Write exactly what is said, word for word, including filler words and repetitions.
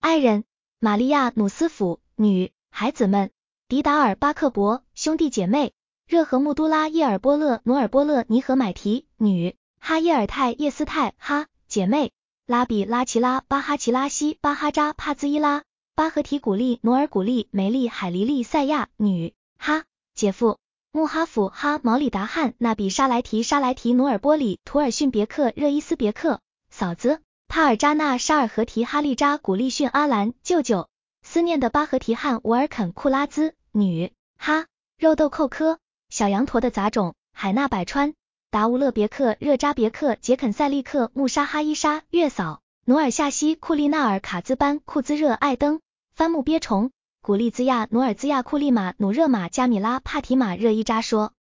爱人，玛利亚努斯府，女，孩子们，迪达尔巴克伯，兄弟姐妹，热和穆都拉叶尔波勒努尔波勒尼和买提，女，哈耶尔泰叶斯泰哈，姐妹，拉比拉齐拉巴哈齐拉西巴哈扎帕兹伊拉巴和提古利努尔古利梅利海黎利赛亚，女，哈，姐夫，穆哈甫哈毛里达汉纳比沙莱提沙莱提努尔波里图尔逊别克热伊斯别克，嫂子，帕尔扎纳沙尔和提哈利扎古利逊阿兰，舅舅，思念的巴和提汉伍尔肯库拉兹，女，哈，肉豆蔻科，小羊驼的杂种，海纳百川，达乌勒别克热扎别克杰肯塞利克穆沙哈伊沙，月嫂，努尔夏西库利纳尔卡兹班库兹热艾登，番木鳖虫，古利兹亚努尔兹亚库利马努热马加米拉帕提马热伊扎说。